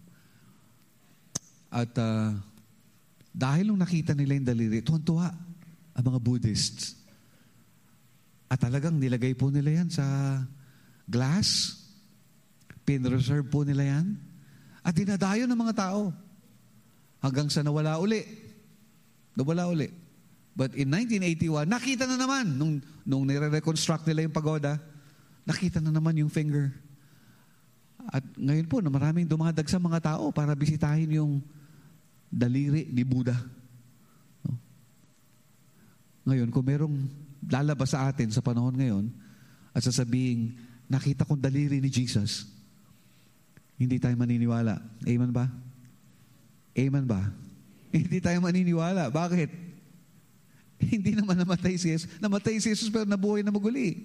at uh, dahil nung nakita nila yung daliri, tuwan-tuwa ang mga Buddhists. At talagang nilagay po nila yan sa glass. Pinreserve po nila yan. At dinadayo ng mga tao. Hanggang sa nawala uli. Nawala uli. But in nineteen eighty-one, nakita na naman, nung, nung nire-reconstruct nila yung pagoda, nakita na naman yung finger. At ngayon po, na maraming dumadag sa mga tao para bisitahin yung daliri ni Buddha. No? Ngayon, kung merong lalabas sa atin sa panahon ngayon at sasabing, nakita kong daliri ni Jesus, hindi tayo maniniwala. Amen ba? Amen ba? Hindi tayo maniniwala. Bakit? Hindi naman namatay si Jesus. Namatay si Jesus pero nabuhay na maguli.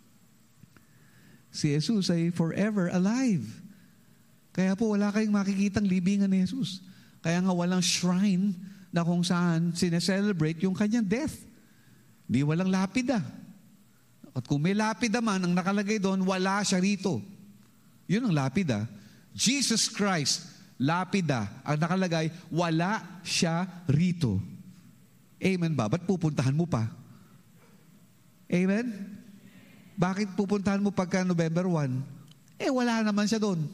Si Jesus ay forever alive. Kaya po wala kayong makikitang libingan ni Jesus. Kaya nga walang shrine na kung saan sineselebrate yung kanyang death. Di walang lapida. At kung may lapida man, ang nakalagay doon, wala siya rito. Yun ang lapida. Jesus Christ, lapida, ang nakalagay, wala siya rito. Amen ba? Ba't pupuntahan mo pa? Amen? Bakit pupuntahan mo pagka November first? Eh, wala naman siya doon.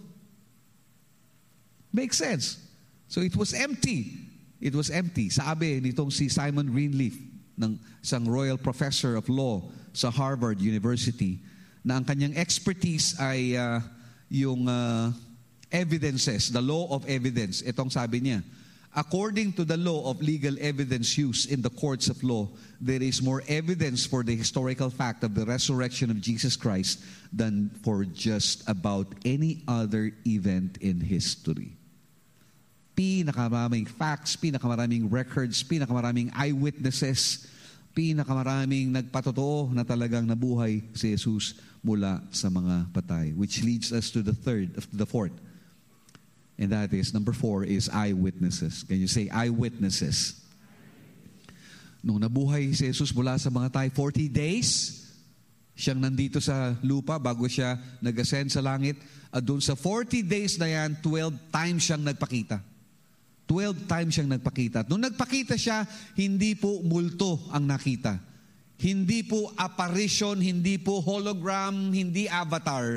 Makes sense. So it was empty. It was empty. Sabi nitong si Simon Greenleaf, ng isang Royal Professor of Law sa Harvard University, na ang kanyang expertise ay uh, yung uh, evidences, the law of evidence. Itong sabi niya, according to the law of legal evidence use in the courts of law, there is more evidence for the historical fact of the resurrection of Jesus Christ than for just about any other event in history. Pinakamaraming facts, pinakamaraming records, pinakamaraming eyewitnesses, pinakamaraming nagpatotoo na talagang nabuhay si Jesus mula sa mga patay. Which leads us to the third, to the fourth. And that is, number four is eyewitnesses. Can you say eyewitnesses? Nung nabuhay si Jesus mula sa mga tayo, forty days, siyang nandito sa lupa bago siya nag-ascend sa langit. At doon sa forty days na yan, twelve times siyang nagpakita. twelve times siyang nagpakita. At nung nagpakita siya, hindi po multo ang nakita. Hindi po apparition, hindi po hologram, hindi avatar.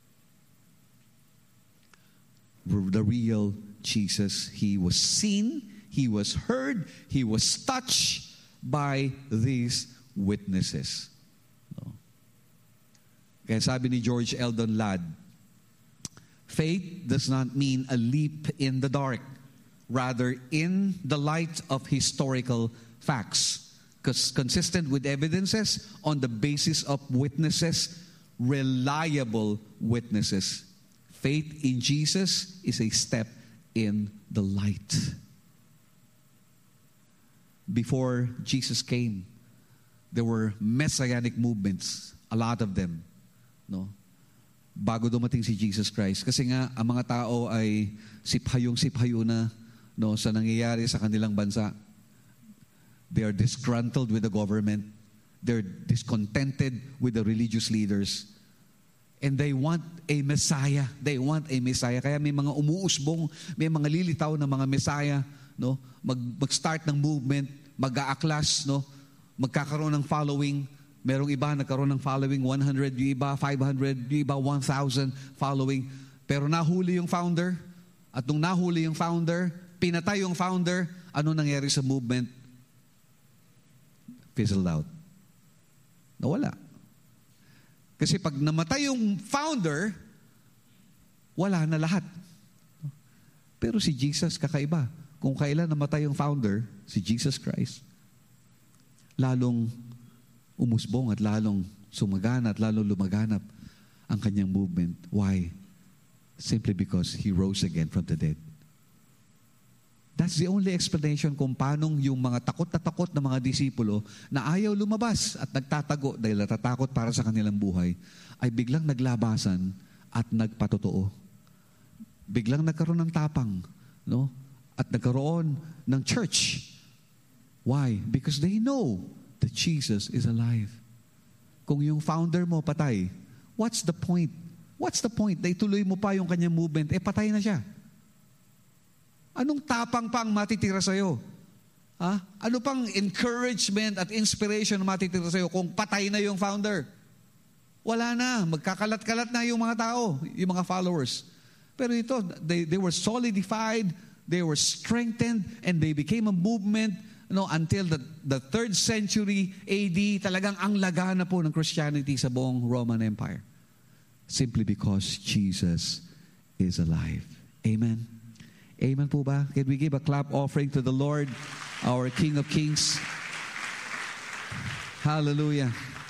The real Jesus, He was seen, He was heard, He was touched by these witnesses. No? Kaya sabi ni George Eldon Ladd, faith does not mean a leap in the dark, rather in the light of historical facts, because consistent with evidences on the basis of witnesses, reliable witnesses. Faith in Jesus is a step in the light. Before Jesus came, there were messianic movements, a lot of them, no? Bago dumating si Jesus Christ. Kasi nga, ang mga tao ay siphayong-siphayo na, no, sa nangyayari sa kanilang bansa. They are disgruntled with the government. They're discontented with the religious leaders. And they want a Messiah. They want a Messiah. Kaya may mga umuusbong, may mga lilitaw na mga Messiah, no? Mag, mag-start ng movement, mag-aaklas, no? Magkakaroon ng following. Merong iba nagkaroon ng following, one hundred, yung iba five hundred, yung iba one thousand following. Pero nahuli yung founder. At nung nahuli yung founder, pinatay yung founder, ano nangyari sa movement? Fizzled out. Nawala. Kasi pag namatay yung founder, wala na lahat. Pero si Jesus kakaiba. Kung kailan namatay yung founder, si Jesus Christ, lalong umusbong at lalong sumagana at lalong lumaganap ang kanyang movement. Why? Simply because He rose again from the dead. That's the only explanation kung paanong yung mga takot na takot na mga disipulo na ayaw lumabas at nagtatago dahil natatakot para sa kanilang buhay, ay biglang naglabasan at nagpatotoo. Biglang nagkaroon ng tapang, no? At nagkaroon ng church. Why? Because they know that Jesus is alive. Kung yung founder mo patay, what's the point? What's the point? Na ituloy mo pa yung kanyang movement, eh patay na siya. Anong tapang pang matitira sa'yo? Ha? Ano pang encouragement at inspiration na matitira sa'yo kung patay na yung founder? Wala na. Magkakalat-kalat na yung mga tao, yung mga followers. Pero ito, they, they were solidified, they were strengthened, and they became a movement, you know, until the, the third century A D, talagang ang lagana po ng Christianity sa buong Roman Empire. Simply because Jesus is alive. Amen? Amen po ba? Can we give a clap offering to the Lord, our King of Kings? Hallelujah.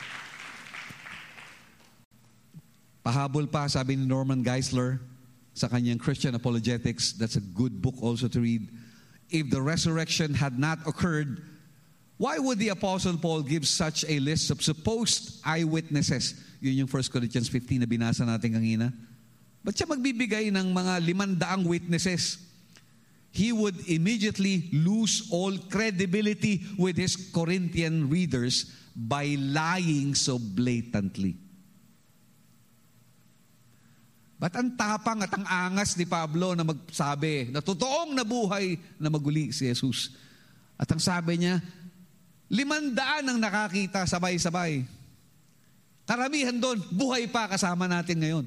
Pahabol pa, sabi ni Norman Geisler sa kanyang Christian Apologetics, that's a good book also to read. If the resurrection had not occurred, why would the Apostle Paul give such a list of supposed eyewitnesses? Yun yung First Corinthians fifteen na binasa natin kanina. Ba't siya magbibigay ng mga limandaang witnesses? He would immediately lose all credibility with his Corinthian readers by lying so blatantly. Ba't ang tapang at ang angas ni Pablo na magsabi na totoong nabuhay na maguli si Jesus? At ang sabi niya, limandaan ang nakakita sabay-sabay. Karamihan doon, buhay pa kasama natin ngayon.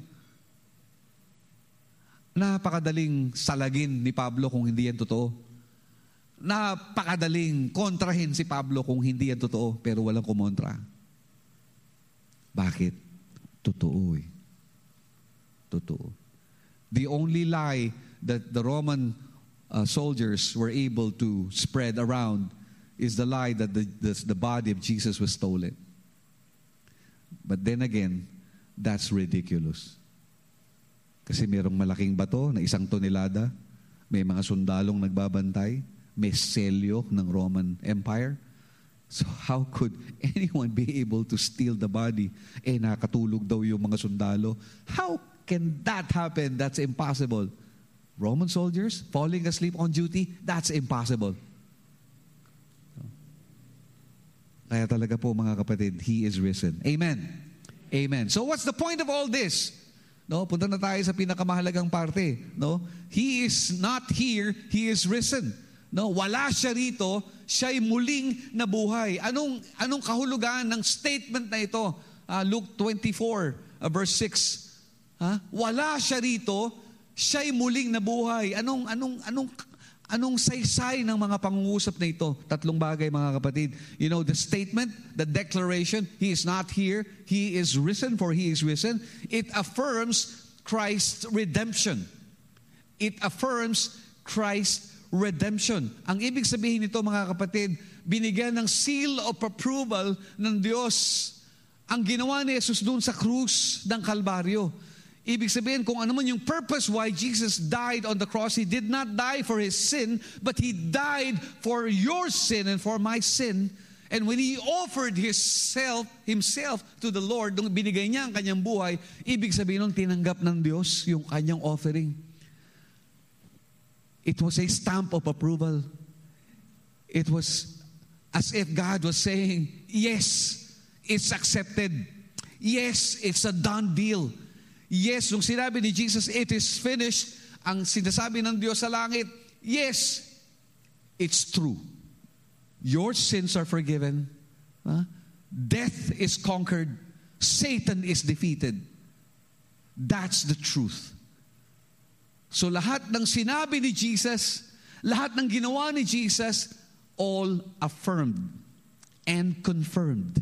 Napakadaling salagin ni Pablo kung hindi yan totoo. Napakadaling kontrahin si Pablo kung hindi yan totoo, pero walang kumontra. Bakit? Totoo eh. Totoo. The only lie that the Roman uh, soldiers were able to spread around is the lie that the, the, the body of Jesus was stolen. But then again, that's ridiculous. Kasi mayroong malaking bato na isang tonelada, may mga sundalong nagbabantay, may selyo ng Roman Empire. So how could anyone be able to steal the body? Eh, nakatulog daw yung mga sundalo. How can that happen? That's impossible. Roman soldiers falling asleep on duty, that's impossible. Kaya talaga po mga kapatid, He is risen. Amen. Amen. So what's the point of all this? No, punta na tayo sa pinakamahalagang parte, no? He is not here, He is risen. No, wala siya rito, siya'y muling nabuhay. Anong anong kahulugan ng statement na ito? Uh, Luke twenty-four, uh, verse six. Ha? Wala siya rito, siya'y muling nabuhay. Anong anong anong Anong saysay ng mga pangungusap na ito? Tatlong bagay, mga kapatid. You know, the statement, the declaration, He is not here, He is risen, for He is risen. It affirms Christ's redemption. It affirms Christ's redemption. Ang ibig sabihin nito, mga kapatid, binigyan ng seal of approval ng Diyos ang ginawa ni Jesus doon sa krus ng Kalbaryo. Ibig sabihin, kung ano man yung purpose why Jesus died on the cross, He did not die for His sin, but He died for your sin and for my sin. And when He offered His self, Himself to the Lord, nung binigay niya ang kanyang buhay, ibig sabihin nung tinanggap ng Diyos yung kanyang offering. It was a stamp of approval. It was as if God was saying, yes, it's accepted. Yes, it's a done deal. Yes, nung sinabi ni Jesus, it is finished, ang sinasabi ng Diyos sa langit, yes, it's true. Your sins are forgiven. Huh? Death is conquered. Satan is defeated. That's the truth. So lahat ng sinabi ni Jesus, lahat ng ginawa ni Jesus, all affirmed and confirmed,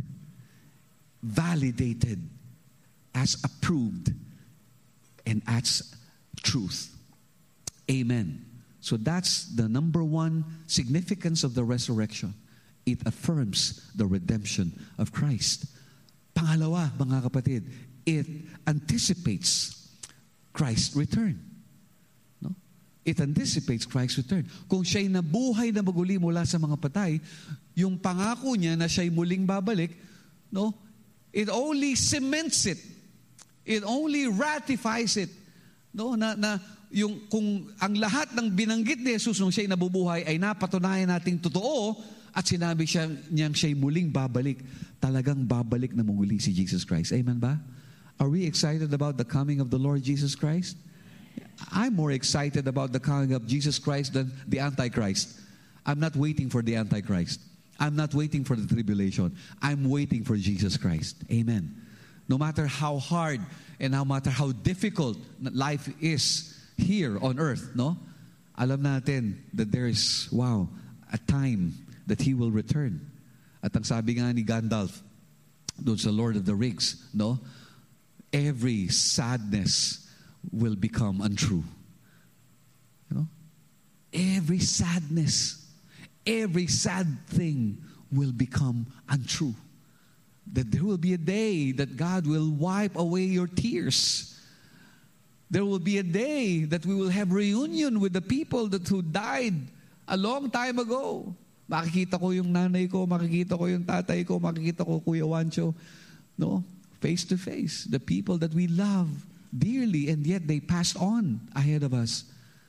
validated as approved and as truth. Amen. So that's the number one significance of the resurrection. It affirms the redemption of Christ. Pangalawa, mga kapatid, it anticipates Christ's return. No? It anticipates Christ's return. Kung siya'y nabuhay na maguli mula sa mga patay, yung pangako niya na siya'y muling babalik, no? It only cements it. It only ratifies it. No, na, na yung kung ang lahat ng binanggit ni Jesus nung siya'y nabubuhay ay napatunayan nating totoo at sinabi siya niyang siya'y muling babalik, talagang babalik na muli si Jesus Christ. Amen ba? Are we excited about the coming of the Lord Jesus Christ? I'm more excited about the coming of Jesus Christ than the Antichrist. I'm not waiting for the Antichrist. I'm not waiting for the tribulation. I'm waiting for Jesus Christ. Amen. No matter how hard and no matter how difficult life is here on earth, no? Alam natin that there is, wow, a time that He will return. At ang sabi nga ni Gandalf, doon sa Lord of the Rings, no? Every sadness will become untrue. You know? Every sadness, every sad thing will become untrue. That there will be a day that God will wipe away your tears. There will be a day that we will have reunion with the people that who died a long time ago. Makikita ko yung nanay ko, makikita ko yung tatay ko, makikita ko Kuya Wancho, no? Face to face. The people that we love dearly and yet they passed on ahead of us.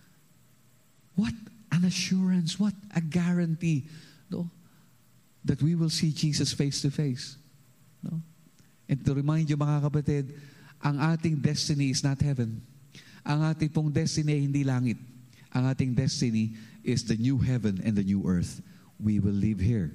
What an assurance, what a guarantee, no? That we will see Jesus face to face. No? And to remind you, mga kapatid, ang ating destiny is not heaven. Ang ating pong destiny ay hindi langit. Ang ating destiny is the new heaven and the new earth. We will live here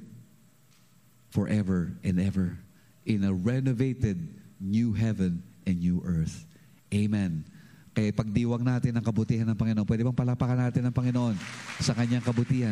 forever and ever in a renovated new heaven and new earth. Amen. Kaya pagdiwang natin ang kabutihan ng Panginoon, pwede bang palapakan natin ang Panginoon sa kanyang kabutihan?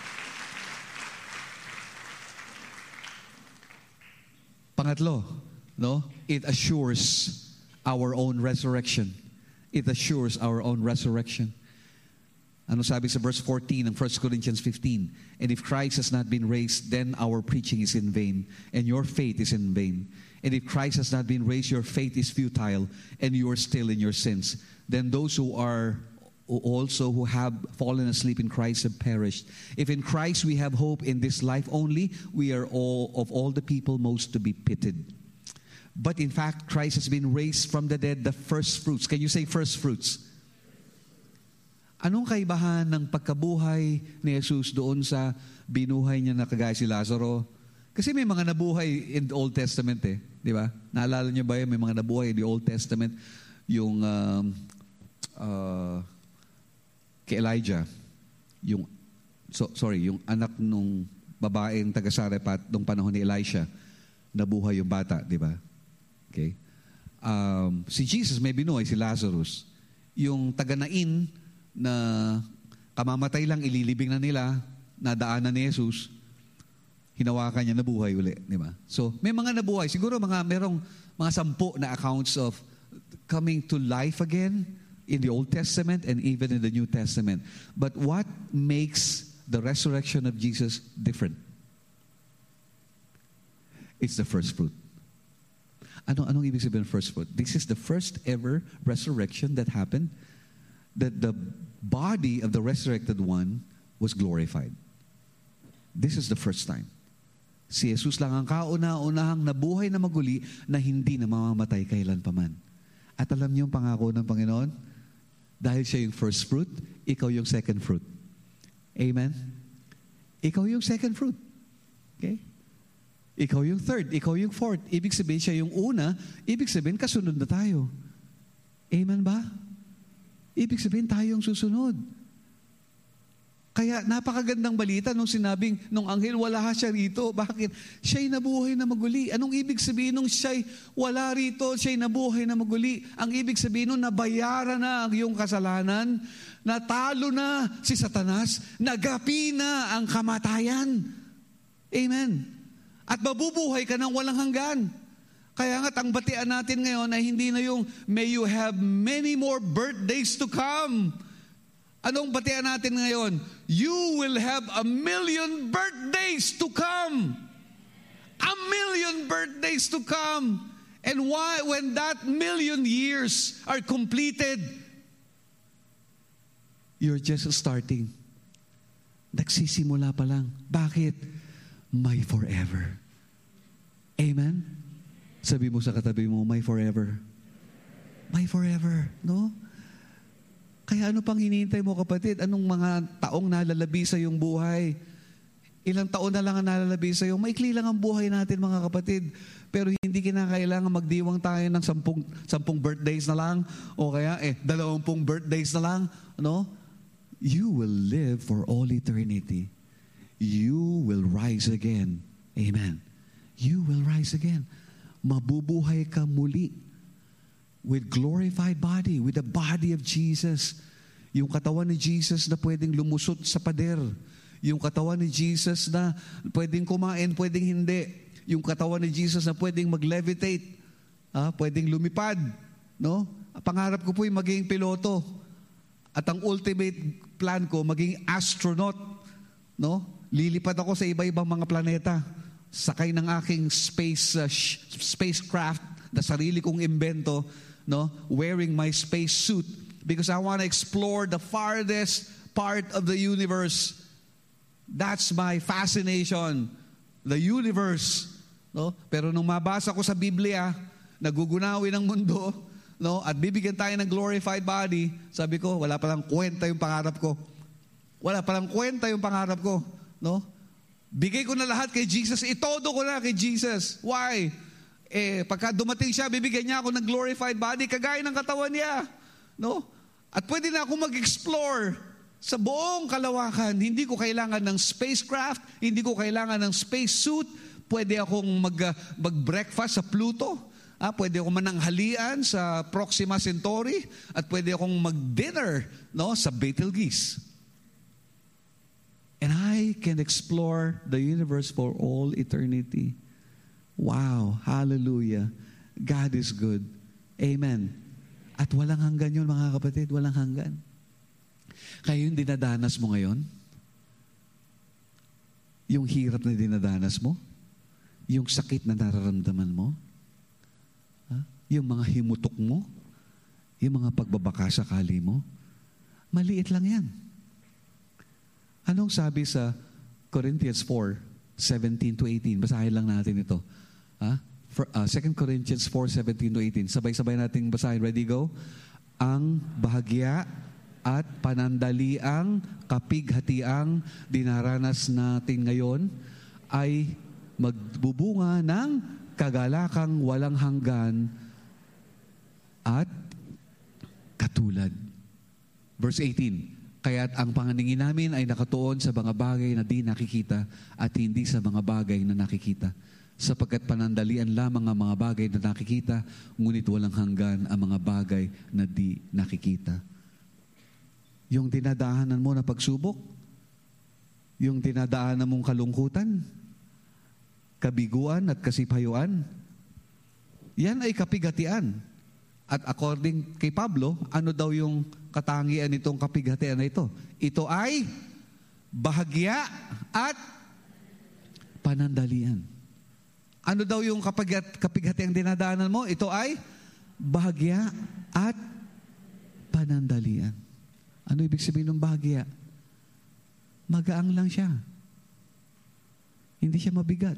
Pangatlo, no? It assures our own resurrection. It assures our own resurrection. Ano sabi sa verse fourteen ng First Corinthians fifteen? And if Christ has not been raised, then our preaching is in vain, and your faith is in vain. And if Christ has not been raised, your faith is futile, and you are still in your sins. Then those who are also who have fallen asleep in Christ have perished. If in Christ we have hope in this life only, we are all of all the people most to be pitied. But in fact, Christ has been raised from the dead, the first fruits. Can you say first fruits? Anong kaibahan ng pagkabuhay ni Jesus doon sa binuhay niya na kagaya si Lazaro? Kasi may mga nabuhay in the Old Testament eh. Di ba? Naalala niyo ba yun? May mga nabuhay in the Old Testament. Yung um, uh, kay Elijah. Yung, so, sorry, yung anak nung babaeng taga-Sarephat nung panahon ni Elisha. Nabuhay yung bata, di ba? Okay. Um, si Jesus may binuhay, si Lazarus. Yung taga-Nain na kamamatay lang, ililibing na nila, nadaanan ni Jesus, hinawakan niya, nabuhay uli, di ba? So, may mga nabuhay. Siguro mga merong mga sampu na accounts of coming to life again in the Old Testament and even in the New Testament. But what makes the resurrection of Jesus different? It's the first fruit. Ano, anong ibig sabihin ng first fruit? This is the first ever resurrection that happened. That the body of the resurrected one was glorified. This is the first time. Si Jesus lang ang kauna-unahang nabuhay na maguli na hindi na mamamatay kailanpaman. At alam niyo yung pangako ng Panginoon? Dahil siya yung first fruit, ikaw yung second fruit. Amen? Ikaw yung second fruit. Okay? Ikaw yung third, ikaw yung fourth. Ibig sabihin siya yung una, ibig sabihin kasunod na tayo. Amen ba? Ibig sabihin tayo yung susunod. Kaya napakagandang balita nung sinabing, nung anghel, wala siya rito. Bakit? Siya'y nabuhay na maguli. Anong ibig sabihin nung siya'y wala rito, siya'y nabuhay na maguli? Ang ibig sabihin nung nabayaran na ang iyong kasalanan, natalo na si Satanas, nagapi na ang kamatayan. Amen. At mabubuhay ka ng walang hanggan. Kaya nga't ang batian natin ngayon ay hindi na yung, may you have many more birthdays to come. Anong batian natin ngayon? You will have a million birthdays to come. A million birthdays to come. And why, when that million years are completed, you're just starting. Nagsisimula pa lang. Bakit? My forever. Amen? Sabi mo sa katabi mo, my forever. My forever. No? Kaya ano pang hinihintay mo, kapatid? Anong mga taong nalalabi sa iyong buhay? Ilang taon na lang ang nalalabi sa iyo? Maikli lang ang buhay natin, mga kapatid. Pero hindi kinakailangan magdiwang tayo ng sampung, sampung birthdays na lang o kaya eh, dalawampung birthdays na lang. No? You will live for all eternity. You will rise again. Amen. You will rise again. Mabubuhay ka muli. With glorified body, with the body of Jesus. Yung katawan ni Jesus na pwedeng lumusot sa pader. Yung katawan ni Jesus na pwedeng kumain, pwedeng hindi. Yung katawan ni Jesus na pwedeng mag-levitate. Ah, pwedeng lumipad. No? Pangarap ko po yung maging piloto. At ang ultimate plan ko, maging astronaut. No? Lilipad ako sa iba-ibang mga planeta. Sakay ng aking space uh, sh- spacecraft na sarili kong imbento. No, wearing my space suit because I want to explore the farthest part of the universe. That's my fascination, the universe. No, pero nung mabasa ko sa Biblia, nagugunawi ng mundo, no, at bibigyan tayo ng glorified body, sabi ko, wala palang kwenta yung pangarap ko. Wala palang kwenta yung pangarap ko, no? Bigay ko na lahat kay Jesus, itodo ko na kay Jesus. Why? Eh, pagka dumating siya, bibigyan niya ako ng glorified body, kagaya ng katawan niya. No? At pwede na ako mag-explore sa buong kalawakan. Hindi ko kailangan ng spacecraft, hindi ko kailangan ng spacesuit. Pwede akong mag, uh, mag-breakfast sa Pluto. Ah, pwede akong mananghalian sa Proxima Centauri. At pwede akong mag-dinner, no, sa Betelgeuse. And I can explore the universe for all eternity. Wow, hallelujah. God is good. Amen. At walang hanggan yun, mga kapatid, walang hanggan. Kaya yung dinadanas mo ngayon, yung hirap na dinadanas mo, yung sakit na nararamdaman mo, ha? Yung mga himutok mo, yung mga pagbabaka sakali mo, maliit lang yan. Anong sabi sa Corinthians four, seventeen to eighteen? Basahin lang natin ito. Ha? For, uh, Second Corinthians four, seventeen to eighteen. Sabay-sabay nating basahin. Ready, go? Ang bahagya at panandaliang kapighatiang dinaranas natin ngayon ay magbubunga ng kagalakang walang hanggan at katulad. Verse eighteen, kaya't ang panganingin namin ay nakatuon sa mga bagay na di nakikita at hindi sa mga bagay na nakikita. Sapagkat panandalian lamang ang mga bagay na nakikita, ngunit walang hanggan ang mga bagay na di nakikita. Yung dinadaanan mo na pagsubok, yung dinadaanan mong kalungkutan, kabiguan at kasipayuan, yan ay kapigatian. At according kay Pablo, ano daw yung katangian nitong kapigatian na ito? Ito ay bahagya at panandalian. Ano daw yung kapigat, kapigatiang dinadaanan mo? Ito ay bahagya at panandalian. Ano ibig sabihin ng bahagya? Magaang lang siya. Hindi siya mabigat.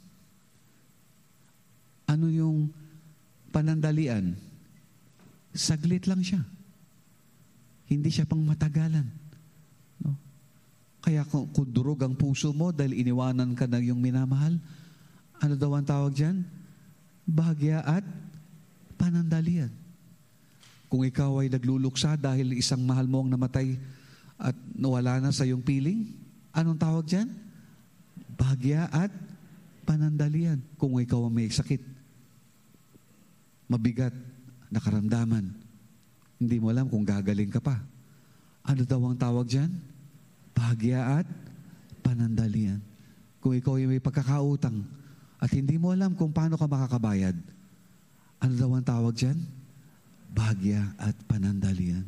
Ano yung panandalian? Saglit lang siya. Hindi siya pang matagalan. No? Kaya kung, kung durog ang puso mo dahil iniwanan ka na yung minamahal, ano daw ang tawag dyan? Bahagya at panandalian. Kung ikaw ay nagluluksa dahil isang mahal mo ang namatay at nawala na sa iyong piling, anong tawag dyan? Bahagya at panandalian. Kung ikaw ay may sakit, mabigat na karamdaman, hindi mo alam kung gagaling ka pa. Ano daw ang tawag dyan? Bahagya at panandalian. Kung ikaw ay may pagkakautang at hindi mo alam kung paano ka makakabayad, ano daw ang tawag dyan? Bahagya at panandalian.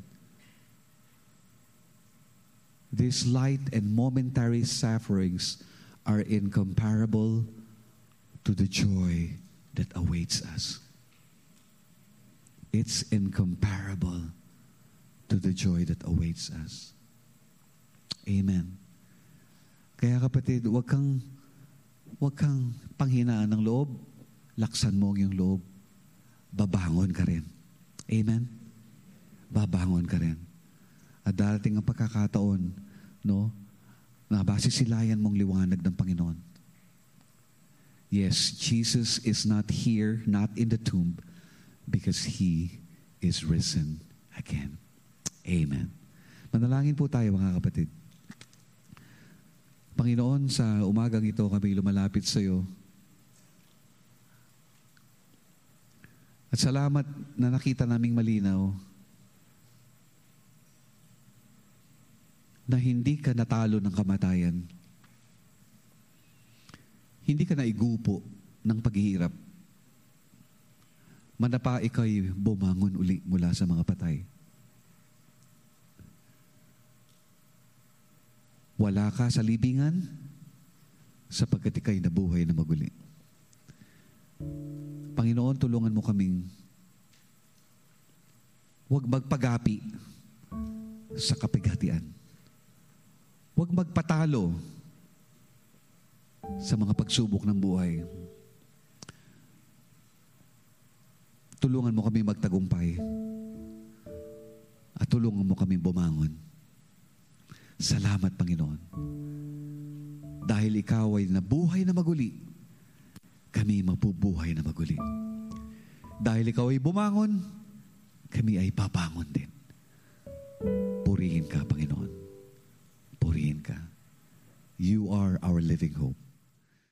These light and momentary sufferings are incomparable to the joy that awaits us. It's incomparable to the joy that awaits us. Amen. Kaya kapatid, huwag kang huwag kang panghinaan ng loob. Laksan mo yung loob. Babangon ka rin. Amen? Babangon ka rin. At darating ang pagkakataon, no, na basisilayan mong liwanag ng Panginoon. Yes, Jesus is not here, not in the tomb, because He is risen again. Amen. Manalangin po tayo, mga kapatid. Panginoon, sa umagang ito kami lumalapit sa iyo. At salamat na nakita naming malinaw na hindi ka natalo ng kamatayan. Hindi ka naigupo ng paghihirap. Manapa ika'y bumangon uli mula sa mga patay. Wala ka sa libingan sapagkat ika'y nabuhay na maguli. Panginoon, tulungan mo kaming huwag magpagapi sa kapighatian. Huwag magpatalo sa mga pagsubok ng buhay. Tulungan mo kami magtagumpay at tulungan mo kami bumangon. Salamat, Panginoon. Dahil ikaw ay nabuhay na maguli, kami mabubuhay na maguli. Dahil ikaw ay bumangon, kami ay pabangon din. Purihin ka, Panginoon. Purihin ka. You are our living hope.